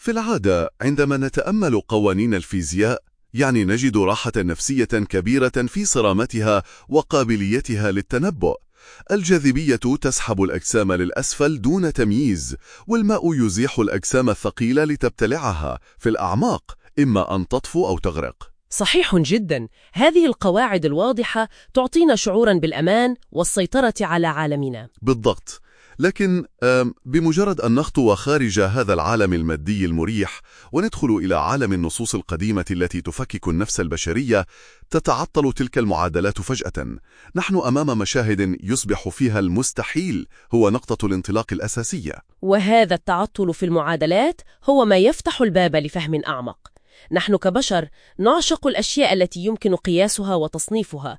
في العادة عندما نتأمل قوانين الفيزياء نجد راحة نفسية كبيرة في صرامتها وقابليتها للتنبؤ. الجاذبية تسحب الأجسام للأسفل دون تمييز، والماء يزيح الأجسام الثقيلة لتبتلعها في الأعماق، إما أن تطفو أو تغرق. صحيح جدا. هذه القواعد الواضحة تعطينا شعورا بالأمان والسيطرة على عالمنا. بالضبط. لكن بمجرد أن نخطو خارج هذا العالم المادي المريح وندخل إلى عالم النصوص القديمة التي تفكك النفس البشرية، تتعطل تلك المعادلات فجأة. نحن أمام مشاهد يصبح فيها المستحيل هو نقطة الانطلاق الأساسية. وهذا التعطل في المعادلات هو ما يفتح الباب لفهم أعمق. نحن كبشر نعشق الأشياء التي يمكن قياسها وتصنيفها،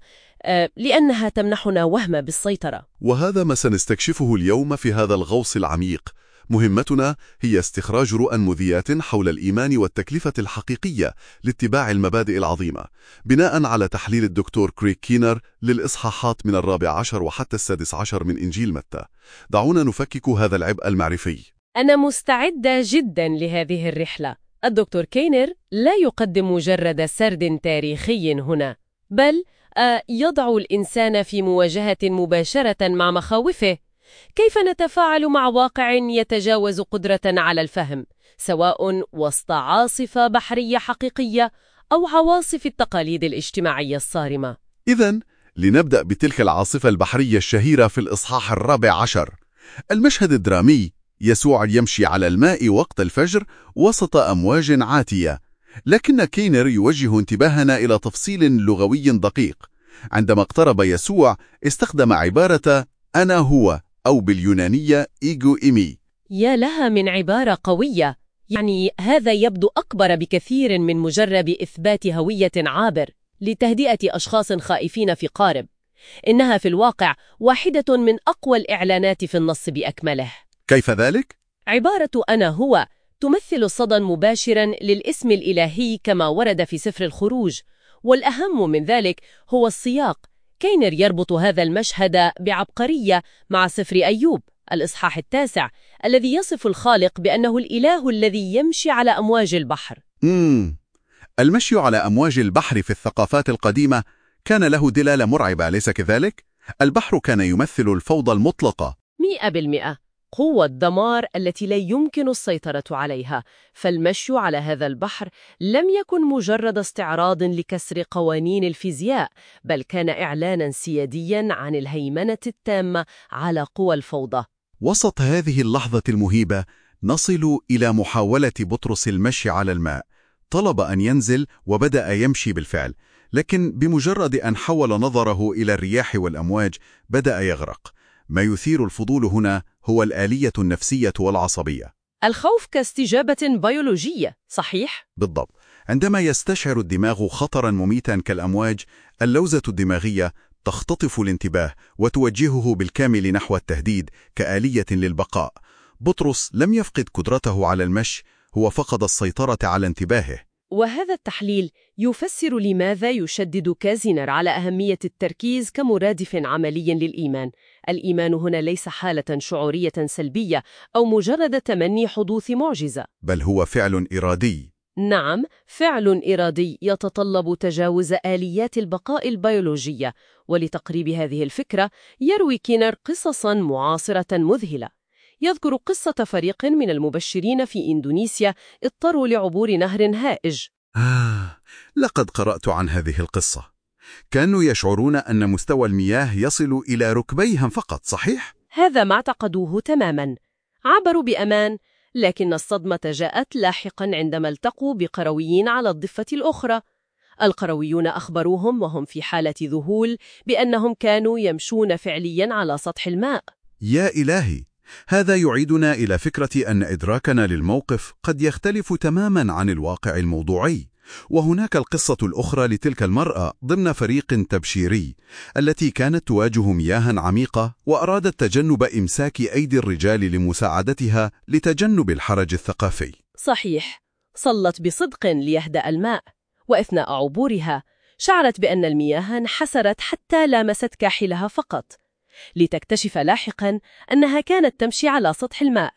لأنها تمنحنا وهم بالسيطرة. وهذا ما سنستكشفه اليوم في هذا الغوص العميق. مهمتنا هي استخراج رؤى مذيات حول الإيمان والتكلفة الحقيقية لاتباع المبادئ العظيمة، بناء على تحليل الدكتور كريغ كينر للإصحاحات من 14 وحتى 16 من إنجيل متى. دعونا نفكك هذا العبء المعرفي. أنا مستعدة جدا لهذه الرحلة. الدكتور كينر لا يقدم مجرد سرد تاريخي هنا، بل يضع الإنسان في مواجهة مباشرة مع مخاوفه. كيف نتفاعل مع واقع يتجاوز قدرتنا على الفهم، سواء وسط عاصفة بحرية حقيقية أو عواصف التقاليد الاجتماعية الصارمة؟ إذن لنبدأ بتلك العاصفة البحرية الشهيرة في الإصحاح 14. المشهد الدرامي: يسوع يمشي على الماء وقت الفجر وسط أمواج عاتية. لكن كينر يوجه انتباهنا إلى تفصيل لغوي دقيق. عندما اقترب يسوع استخدم عبارة أنا هو، أو باليونانية إيجو إيمي. يا لها من عبارة قوية. هذا يبدو أكبر بكثير من مجرد إثبات هوية عابر لتهدئة أشخاص خائفين في قارب. إنها في الواقع واحدة من أقوى الإعلانات في النص بأكمله. كيف ذلك؟ عبارة أنا هو تمثل صدى مباشرا للاسم الإلهي كما ورد في سفر الخروج، والأهم من ذلك هو السياق. كينر يربط هذا المشهد بعبقرية مع سفر أيوب الإصحاح 9 الذي يصف الخالق بأنه الإله الذي يمشي على أمواج البحر. المشي على أمواج البحر في الثقافات القديمة كان له دلالة مرعبة، أليس كذلك؟ البحر كان يمثل الفوضى المطلقة. 100%. قوة الدمار التي لا يمكن السيطرة عليها. فالمشي على هذا البحر لم يكن مجرد استعراض لكسر قوانين الفيزياء، بل كان إعلانا سياديا عن الهيمنة التامة على قوى الفوضى. وسط هذه اللحظة المهيبة نصل إلى محاولة بطرس المشي على الماء. طلب أن ينزل وبدأ يمشي بالفعل، لكن بمجرد أن حول نظره إلى الرياح والأمواج بدأ يغرق. ما يثير الفضول هنا هو الآلية النفسية والعصبية. الخوف كاستجابة بيولوجية، صحيح؟ بالضبط. عندما يستشعر الدماغ خطرا مميتا كالأمواج، اللوزة الدماغية تختطف الانتباه وتوجهه بالكامل نحو التهديد كآلية للبقاء. بطرس لم يفقد قدرته على المشي، هو فقد السيطرة على انتباهه. وهذا التحليل يفسر لماذا يشدد كازينر على أهمية التركيز كمرادف عملي للإيمان. الإيمان هنا ليس حالة شعورية سلبية أو مجرد تمني حدوث معجزة، بل هو فعل إرادي. نعم، فعل إرادي يتطلب تجاوز آليات البقاء البيولوجية. ولتقريب هذه الفكرة يروي كينر قصصاً معاصرة مذهلة. يذكر قصة فريق من المبشرين في إندونيسيا اضطروا لعبور نهر هائج. لقد قرأت عن هذه القصة. كانوا يشعرون أن مستوى المياه يصل إلى ركبيهم فقط، صحيح؟ هذا ما اعتقدوه تماماً. عبروا بأمان، لكن الصدمة جاءت لاحقاً عندما التقوا بقرويين على الضفة الأخرى. القرويون أخبروهم وهم في حالة ذهول بأنهم كانوا يمشون فعلياً على سطح الماء. يا إلهي! هذا يعيدنا إلى فكرة أن إدراكنا للموقف قد يختلف تماماً عن الواقع الموضوعي. وهناك القصة الأخرى لتلك المرأة ضمن فريق تبشيري التي كانت تواجه مياه عميقة وأرادت تجنب إمساك أيدي الرجال لمساعدتها لتجنب الحرج الثقافي. صحيح. صلت بصدق ليهدأ الماء، وأثناء عبورها شعرت بأن المياه انحسرت حتى لامست كاحلها فقط، لتكتشف لاحقاً أنها كانت تمشي على سطح الماء.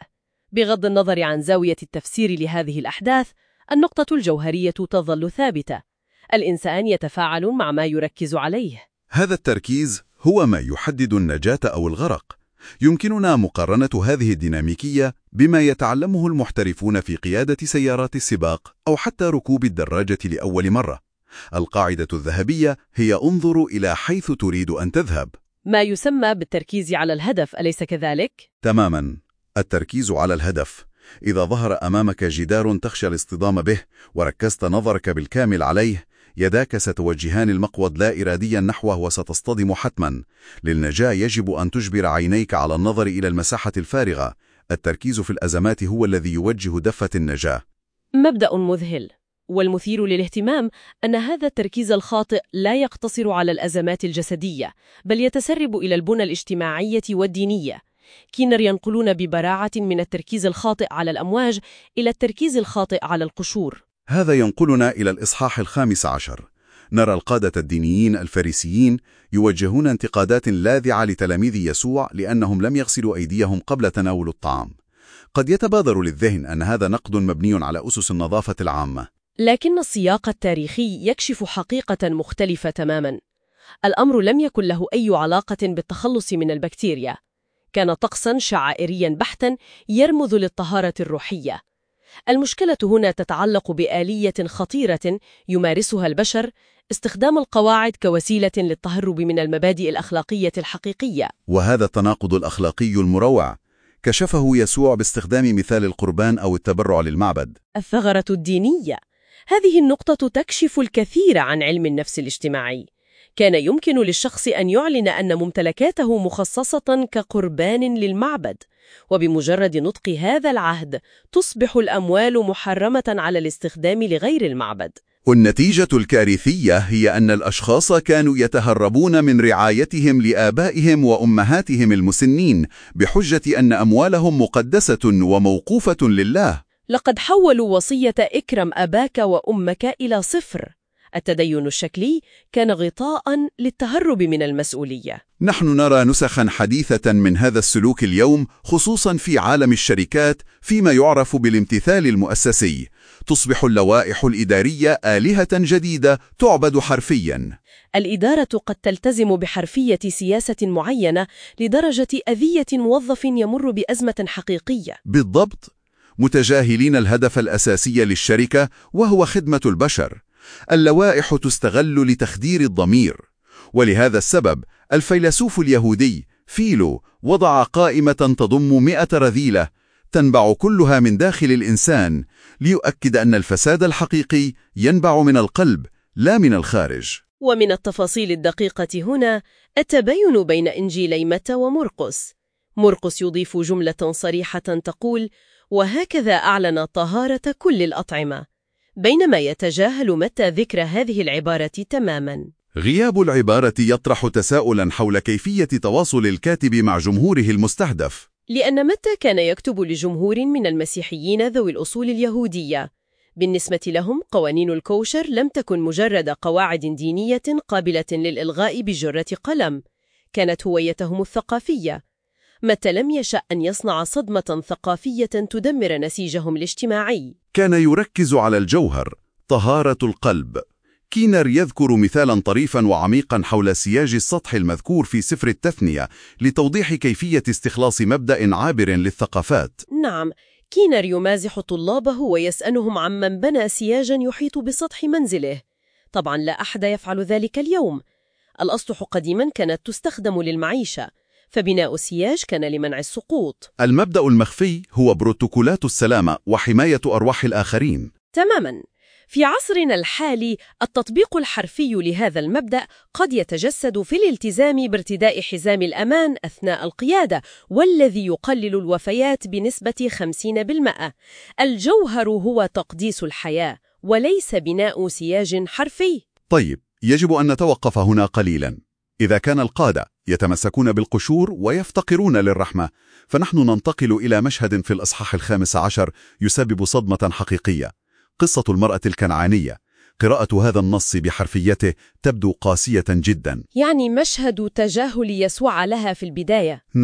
بغض النظر عن زاوية التفسير لهذه الأحداث، النقطة الجوهرية تظل ثابتة. الإنسان يتفاعل مع ما يركز عليه. هذا التركيز هو ما يحدد النجاة أو الغرق. يمكننا مقارنة هذه الديناميكية بما يتعلمه المحترفون في قيادة سيارات السباق أو حتى ركوب الدراجة لأول مرة. القاعدة الذهبية هي انظر إلى حيث تريد أن تذهب. ما يسمى بالتركيز على الهدف، أليس كذلك؟ تماما، التركيز على الهدف. إذا ظهر أمامك جدار تخشى الاصطدام به وركزت نظرك بالكامل عليه، يداك ستوجهان المقود لا إراديا نحوه وستصطدم حتما. للنجاة يجب أن تجبر عينيك على النظر إلى المساحة الفارغة. التركيز في الأزمات هو الذي يوجه دفة النجاة. مبدأ مذهل، والمثير للاهتمام أن هذا التركيز الخاطئ لا يقتصر على الأزمات الجسدية، بل يتسرب إلى البنى الاجتماعية والدينية. كينر ينقلون ببراعة من التركيز الخاطئ على الأمواج إلى التركيز الخاطئ على القشور. هذا ينقلنا إلى الإصحاح 15. نرى القادة الدينيين الفريسيين يوجهون انتقادات لاذعة لتلاميذ يسوع لأنهم لم يغسلوا أيديهم قبل تناول الطعام. قد يتبادر للذهن أن هذا نقد مبني على أسس النظافة العامة، لكن السياق التاريخي يكشف حقيقة مختلفة تماما. الأمر لم يكن له أي علاقة بالتخلص من البكتيريا. كان طقسا شعائريا بحتا يرمز للطهارة الروحية. المشكلة هنا تتعلق بآلية خطيرة يمارسها البشر، استخدام القواعد كوسيلة للتهرب من المبادئ الأخلاقية الحقيقية. وهذا التناقض الأخلاقي المروع كشفه يسوع باستخدام مثال القربان أو التبرع للمعبد. الثغرة الدينية. هذه النقطة تكشف الكثير عن علم النفس الاجتماعي. كان يمكن للشخص أن يعلن أن ممتلكاته مخصصة كقربان للمعبد، وبمجرد نطق هذا العهد تصبح الأموال محرمة على الاستخدام لغير المعبد. والنتيجة الكارثية هي أن الأشخاص كانوا يتهربون من رعايتهم لآبائهم وأمهاتهم المسنين بحجة أن أموالهم مقدسة وموقوفة لله. لقد حولوا وصية اكرم أباك وأمك إلى صفر. التدين الشكلي كان غطاء للتهرب من المسؤولية. نحن نرى نسخا حديثة من هذا السلوك اليوم، خصوصا في عالم الشركات فيما يعرف بالامتثال المؤسسي. تصبح اللوائح الإدارية آلهة جديدة تعبد حرفيا. الإدارة قد تلتزم بحرفية سياسة معينة لدرجة أذية موظف يمر بأزمة حقيقية. بالضبط، متجاهلين الهدف الأساسي للشركة وهو خدمة البشر. اللوائح تستغل لتخدير الضمير، ولهذا السبب الفيلسوف اليهودي فيلو وضع قائمة تضم 100 رذيلة تنبع كلها من داخل الإنسان، ليؤكد أن الفساد الحقيقي ينبع من القلب لا من الخارج. ومن التفاصيل الدقيقة هنا التباين بين إنجيلي متى ومرقس. مرقس يضيف جملة صريحة تقول: وهكذا أعلن طهارة كل الأطعمة، بينما يتجاهل متى ذكر هذه العبارة تماما. غياب العبارة يطرح تساؤلا حول كيفية تواصل الكاتب مع جمهوره المستهدف، لأن متى كان يكتب لجمهور من المسيحيين ذوي الأصول اليهودية. بالنسبة لهم قوانين الكوشر لم تكن مجرد قواعد دينية قابلة للإلغاء بجرة قلم، كانت هويتهم الثقافية. متى لم يشأ أن يصنع صدمة ثقافية تدمر نسيجهم الاجتماعي. كان يركز على الجوهر، طهارة القلب. كينر يذكر مثالا طريفا وعميقا حول سياج السطح المذكور في سفر التثنية لتوضيح كيفية استخلاص مبدأ عابر للثقافات. نعم، كينر يمازح طلابه ويسألهم عمن بنى سياجا يحيط بسطح منزله. طبعا لا أحد يفعل ذلك اليوم. الأسطح قديما كانت تستخدم للمعيشة، فبناء السياج كان لمنع السقوط. المبدأ المخفي هو بروتوكولات السلامة وحماية أرواح الآخرين. تماما. في عصرنا الحالي التطبيق الحرفي لهذا المبدأ قد يتجسد في الالتزام بارتداء حزام الأمان أثناء القيادة، والذي يقلل الوفيات بنسبة 50%. الجوهر هو تقديس الحياة وليس بناء سياج حرفي. طيب، يجب أن نتوقف هنا قليلا. إذا كان القادة يتمسكون بالقشور ويفتقرون للرحمة، فنحن ننتقل إلى مشهد في الإصحاح 15 يسبب صدمة حقيقية: قصة المرأة الكنعانية. قراءة هذا النص بحرفيته تبدو قاسية جدا. يعني مشهد تجاهل يسوع لها في البداية. نعم،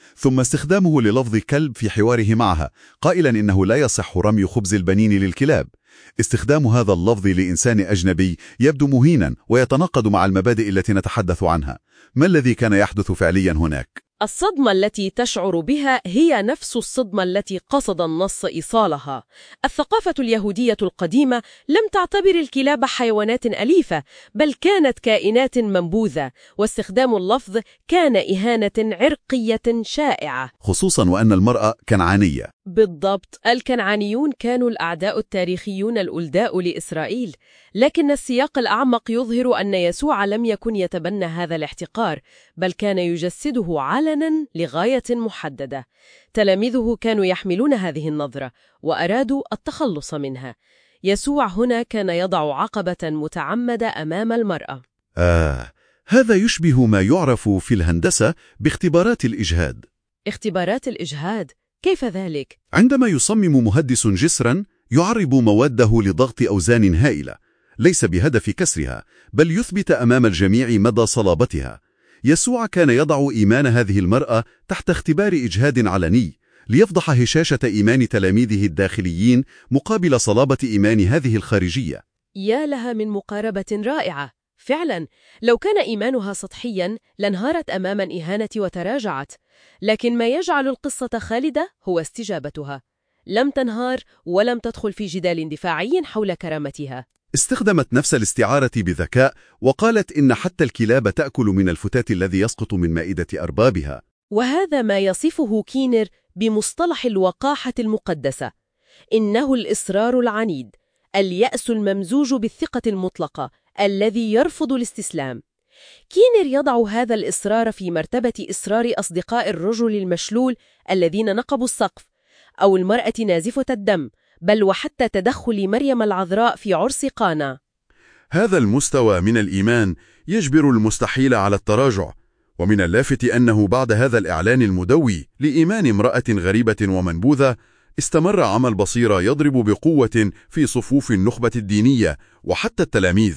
ثم استخدامه للفظ كلب في حواره معها، قائلا إنه لا يصح رمي خبز البنين للكلاب. استخدام هذا اللفظ لإنسان أجنبي يبدو مهينا ويتناقض مع المبادئ التي نتحدث عنها. ما الذي كان يحدث فعليا هناك؟ الصدمة التي تشعر بها هي نفس الصدمة التي قصد النص إيصالها. الثقافة اليهودية القديمة لم تعتبر الكلاب حيوانات أليفة، بل كانت كائنات منبوذة، واستخدام اللفظ كان إهانة عرقية شائعة، خصوصا وأن المرأة كنعانية. بالضبط، الكنعانيون كانوا الأعداء التاريخيون الألداء لإسرائيل، لكن السياق الأعمق يظهر أن يسوع لم يكن يتبنى هذا الاحتقار، بل كان يجسده علناً لغاية محددة. تلاميذه كانوا يحملون هذه النظرة وأرادوا التخلص منها. يسوع هنا كان يضع عقبة متعمدة أمام المرأة. هذا يشبه ما يعرف في الهندسة باختبارات الإجهاد. اختبارات الإجهاد؟ كيف ذلك؟ عندما يصمم مهندس جسرا يعرب مواده لضغط أوزان هائلة، ليس بهدف كسرها، بل يثبت أمام الجميع مدى صلابتها. يسوع كان يضع إيمان هذه المرأة تحت اختبار إجهاد علني، ليفضح هشاشة إيمان تلاميذه الداخليين مقابل صلابة إيمان هذه الخارجية. يا لها من مقاربة رائعة! فعلا، لو كان إيمانها سطحيا لانهارت أمام الإهانة وتراجعت، لكن ما يجعل القصة خالدة هو استجابتها. لم تنهار ولم تدخل في جدال دفاعي حول كرامتها. استخدمت نفس الاستعارة بذكاء وقالت إن حتى الكلاب تأكل من الفتات الذي يسقط من مائدة أربابها. وهذا ما يصفه كينر بمصطلح الوقاحة المقدسة. إنه الإصرار العنيد، اليأس الممزوج بالثقة المطلقة، الذي يرفض الاستسلام. كينر يضع هذا الإصرار في مرتبة إصرار أصدقاء الرجل المشلول الذين نقبوا السقف، أو المرأة نازفة الدم، بل وحتى تدخل مريم العذراء في عرس قانا. هذا المستوى من الإيمان يجبر المستحيل على التراجع، ومن اللافت أنه بعد هذا الإعلان المدوي لإيمان امرأة غريبة ومنبوذة، استمر عمل بصيرة يضرب بقوة في صفوف النخبة الدينية وحتى التلاميذ.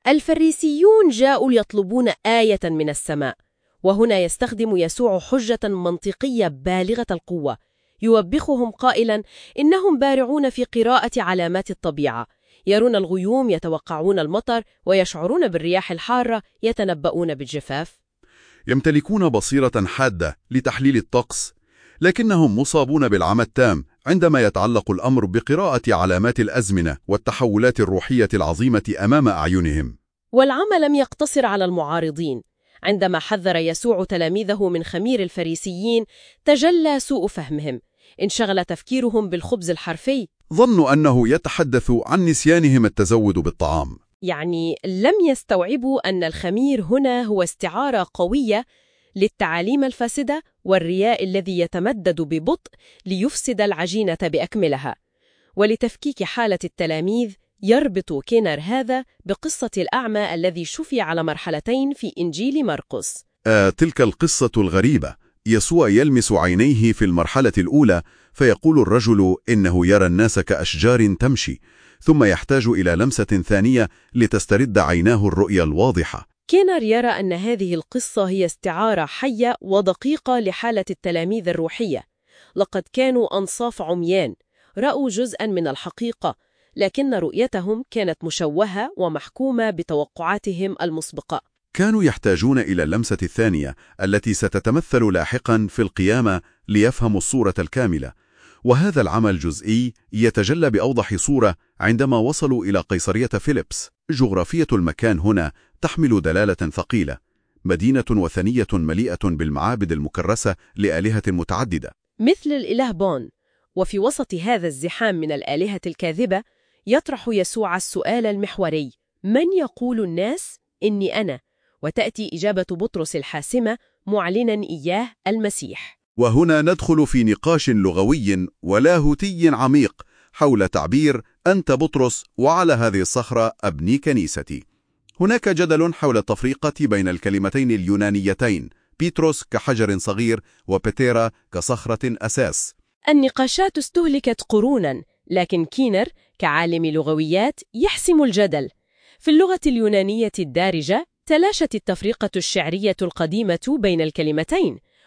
الفريسيون جاءوا يطلبون آية من السماء، وهنا يستخدم يسوع حجة منطقية بالغة القوة، يوبخهم قائلا إنهم بارعون في قراءة علامات الطبيعة، يرون الغيوم، يتوقعون المطر، ويشعرون بالرياح الحارة، يتنبؤون بالجفاف. يمتلكون بصيرة حادة لتحليل الطقس، لكنهم مصابون بالعمى التام عندما يتعلق الأمر بقراءة علامات الأزمنة والتحولات الروحية العظيمة أمام أعينهم. والعمى لم يقتصر على المعارضين. عندما حذر يسوع تلاميذه من خمير الفريسيين تجلى سوء فهمهم. انشغل تفكيرهم بالخبز الحرفي. ظنوا أنه يتحدث عن نسيانهم التزود بالطعام. يعني لم يستوعبوا أن الخمير هنا هو استعارة قوية للتعاليم الفاسدة والرياء الذي يتمدد ببطء ليفسد العجينة بأكملها. ولتفكيك حالة التلاميذ يربط كينر هذا بقصة الأعمى الذي شفي على مرحلتين في إنجيل مرقس. تلك القصة الغريبة، يسوع يلمس عينيه في المرحلة الأولى فيقول الرجل إنه يرى الناس كأشجار تمشي، ثم يحتاج إلى لمسة ثانية لتسترد عيناه الرؤية الواضحة. كينر يرى أن هذه القصة هي استعارة حية ودقيقة لحالة التلاميذ الروحية. لقد كانوا أنصاف عميان، رأوا جزءاً من الحقيقة، لكن رؤيتهم كانت مشوهة ومحكومة بتوقعاتهم المسبقة. كانوا يحتاجون إلى اللمسة الثانية التي ستتمثل لاحقاً في القيامة ليفهموا الصورة الكاملة. وهذا العمل الجزئي يتجلى بأوضح صورة عندما وصلوا إلى قيصرية فيليبس. جغرافية المكان هنا تحمل دلالة ثقيلة، مدينة وثنية مليئة بالمعابد المكرسة لآلهة متعددة مثل الإله بون. وفي وسط هذا الزحام من الآلهة الكاذبة يطرح يسوع السؤال المحوري: من يقول الناس إني أنا؟ وتأتي إجابة بطرس الحاسمة معلنا إياه المسيح. وهنا ندخل في نقاش لغوي ولاهوتي عميق حول تعبير أنت بطرس وعلى هذه الصخرة أبني كنيستي. هناك جدل حول التفرقة بين الكلمتين اليونانيتين، بيتروس كحجر صغير وبيتيرا كصخرة أساس. النقاشات استهلكت قرونا، لكن كينر كعالم لغويات يحسم الجدل. في اللغة اليونانية الدارجة تلاشت التفرقة الشعرية القديمة بين الكلمتين،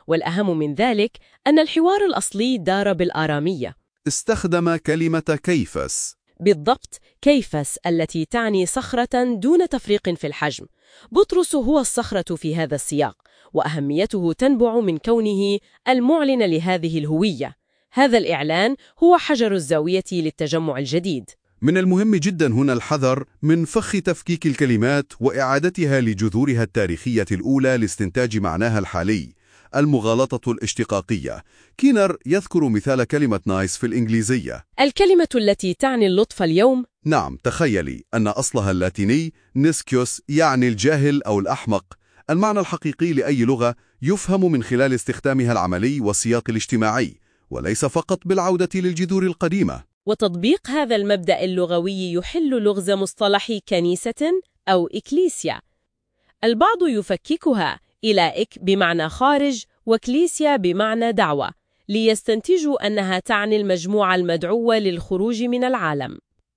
والأهم من ذلك أن الحوار الأصلي دار بالآرامية. استخدم كلمة كيفس. بالضبط، كيفس التي تعني صخرة دون تفريق في الحجم. بطرس هو الصخرة في هذا السياق، وأهميته تنبع من كونه المعلن لهذه الهوية. هذا الإعلان هو حجر الزاوية للتجمع الجديد. من المهم جدا هنا الحذر من فخ تفكيك الكلمات وإعادتها لجذورها التاريخية الأولى لاستنتاج معناها الحالي، المغالطة الاشتقاقية. كينر يذكر مثال كلمة نايس في الإنجليزية، الكلمة التي تعني اللطف اليوم. نعم، تخيلي أن أصلها اللاتيني نيسكيوس، يعني الجاهل أو الأحمق. المعنى الحقيقي لأي لغة يفهم من خلال استخدامها العملي والسياق الاجتماعي، وليس فقط بالعودة للجذور القديمة. وتطبيق هذا المبدأ اللغوي يحل لغز مصطلح كنيسة أو إكليسيا. البعض يفككها إلى إك بمعنى خارج وكليسيا بمعنى دعوة، ليستنتجوا أنها تعني المجموعة المدعوة للخروج من العالم.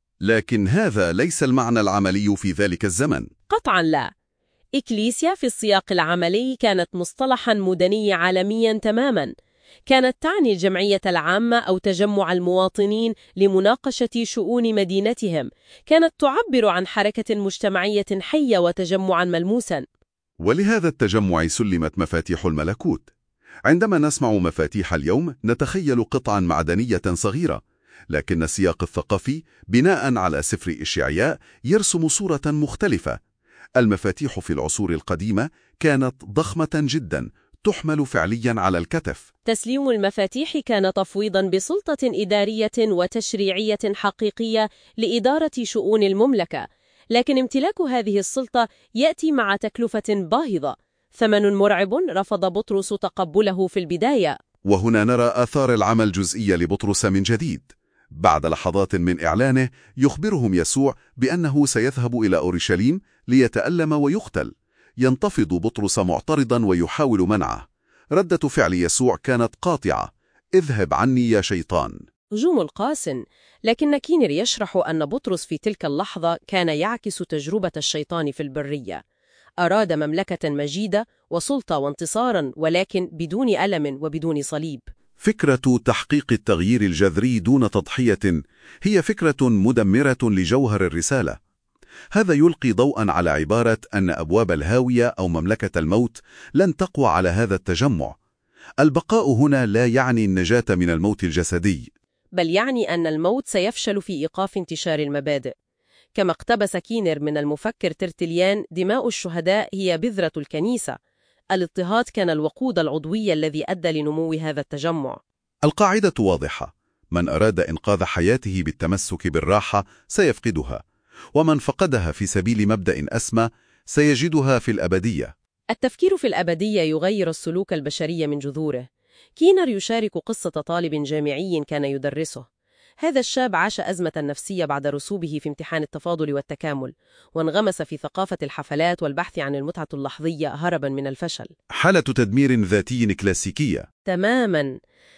لكن هذا ليس المعنى العملي في ذلك الزمن. قطعاً لا. إكليسيا في السياق العملي كانت مصطلحاً مدني عالمياً تماماً. كانت تعني الجمعية العامة أو تجمع المواطنين لمناقشة شؤون مدينتهم. كانت تعبر عن حركة مجتمعية حية وتجمعاً ملموساً. ولهذا التجمع سلمت مفاتيح الملكوت. عندما نسمع مفاتيح اليوم نتخيل قطعاً معدنية صغيرة، لكن السياق الثقافي بناء على سفر إشعياء يرسم صورة مختلفة. المفاتيح في العصور القديمة كانت ضخمة جداً، تحمل فعلياً على الكتف. تسليم المفاتيح كان تفويضاً بسلطة إدارية وتشريعية حقيقية لإدارة شؤون المملكة، لكن امتلاك هذه السلطة يأتي مع تكلفة باهظة، ثمن مرعب رفض بطرس تقبله في البداية. وهنا نرى آثار العمى الجزئية لبطرس من جديد. بعد لحظات من إعلانه يخبرهم يسوع بأنه سيذهب إلى أورشليم ليتألم ويقتل. ينتفض بطرس معترضا ويحاول منعه. ردة فعل يسوع كانت قاطعة: اذهب عني يا شيطان. هجوم القاس، لكن كينر يشرح أن بطرس في تلك اللحظة كان يعكس تجربة الشيطان في البرية. أراد مملكة مجيدة وسلطة وانتصارا، ولكن بدون ألم وبدون صليب. فكرة تحقيق التغيير الجذري دون تضحية هي فكرة مدمرة لجوهر الرسالة. هذا يلقي ضوءا على عبارة أن أبواب الهاوية أو مملكة الموت لن تقوى على هذا التجمع. البقاء هنا لا يعني النجاة من الموت الجسدي، بل يعني أن الموت سيفشل في إيقاف انتشار المبادئ. كما اقتبس كينر من المفكر ترتليان: دماء الشهداء هي بذرة الكنيسة. الاضطهاد كان الوقود العضوي الذي أدى لنمو هذا التجمع. القاعدة واضحة: من أراد إنقاذ حياته بالتمسك بالراحة سيفقدها، ومن فقدها في سبيل مبدأ أسمى سيجدها في الأبدية. التفكير في الأبدية يغير السلوك البشري من جذوره. كينر يشارك قصة طالب جامعي كان يدرسه. هذا الشاب عاش أزمة نفسية بعد رسوبه في امتحان التفاضل والتكامل، وانغمس في ثقافة الحفلات والبحث عن المتعة اللحظية هربا من الفشل. حالة تدمير ذاتي كلاسيكية. تماما.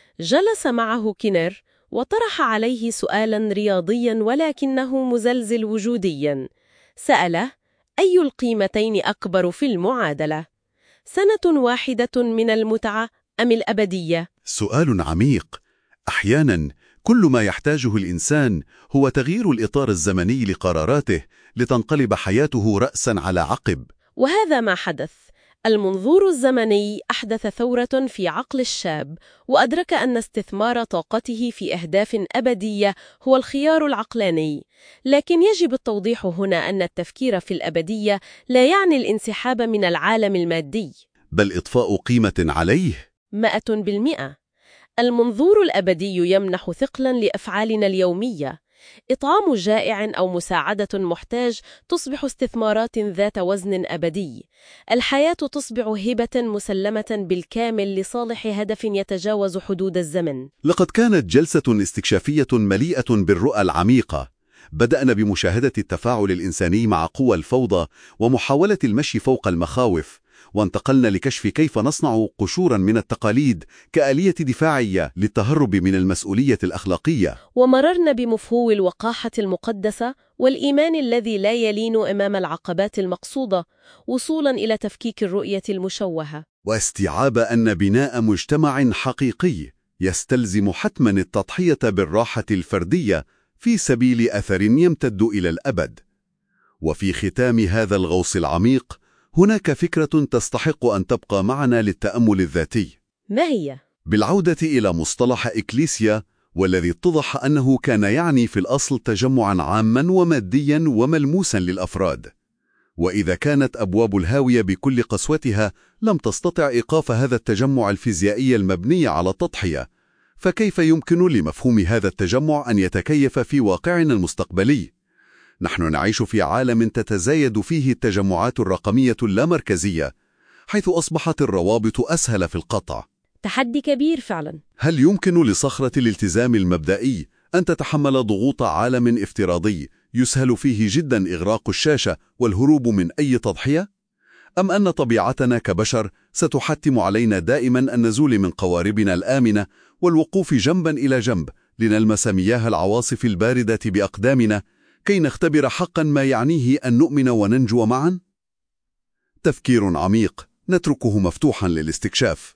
جلس معه كينر وطرح عليه سؤالا رياضيا ولكنه مزلزل وجوديا. سأله: أي القيمتين أكبر في المعادلة؟ سنة واحدة من المتعة أم الأبدية؟ سؤال عميق. أحيانا كل ما يحتاجه الإنسان هو تغيير الإطار الزمني لقراراته لتنقلب حياته رأسا على عقب. وهذا ما حدث. المنظور الزمني أحدث ثورة في عقل الشاب، وأدرك أن استثمار طاقته في أهداف أبدية هو الخيار العقلاني. لكن يجب التوضيح هنا أن التفكير في الأبدية لا يعني الانسحاب من العالم المادي، بل إضفاء قيمة عليه 100%. المنظور الأبدي يمنح ثقلا لأفعالنا اليومية. إطعام جائع أو مساعدة محتاج تصبح استثمارات ذات وزن أبدي. الحياة تصبح هبة مسلمة بالكامل لصالح هدف يتجاوز حدود الزمن. لقد كانت جلسة استكشافية مليئة بالرؤى العميقة. بدأنا بمشاهدة التفاعل الإنساني مع قوى الفوضى ومحاولة المشي فوق المخاوف، وانتقلنا لكشف كيف نصنع قشورا من التقاليد كآلية دفاعية للتهرب من المسؤولية الأخلاقية. ومررنا بمفهوم الوقاحة المقدسة والإيمان الذي لا يلين أمام العقبات المقصودة، وصولاً إلى تفكيك الرؤية المشوهة. واستيعاب أن بناء مجتمع حقيقي يستلزم حتماً التضحية بالراحة الفردية في سبيل أثر يمتد إلى الأبد. وفي ختام هذا الغوص العميق هناك فكرة تستحق أن تبقى معنا للتأمل الذاتي. ما هي؟ بالعودة إلى مصطلح إكليسيا، والذي اتضح أنه كان يعني في الأصل تجمعاً عاماً ومادياً وملموساً للأفراد. وإذا كانت أبواب الهاوية بكل قسوتها لم تستطع إيقاف هذا التجمع الفيزيائي المبني على التضحية، فكيف يمكن لمفهوم هذا التجمع أن يتكيف في واقعنا المستقبلي؟ نحن نعيش في عالم تتزايد فيه التجمعات الرقمية اللامركزية، حيث أصبحت الروابط أسهل في القطع. تحدي كبير فعلا. هل يمكن لصخرة الالتزام المبدئي أن تتحمل ضغوط عالم افتراضي يسهل فيه جدا إغراق الشاشة والهروب من أي تضحية؟ أم أن طبيعتنا كبشر ستحتم علينا دائما النزول من قواربنا الآمنة والوقوف جنبا إلى جنب لنلمس مياه العواصف الباردة بأقدامنا كي نختبر حقا ما يعنيه أن نؤمن وننجو معا؟ تفكير عميق نتركه مفتوحا للاستكشاف.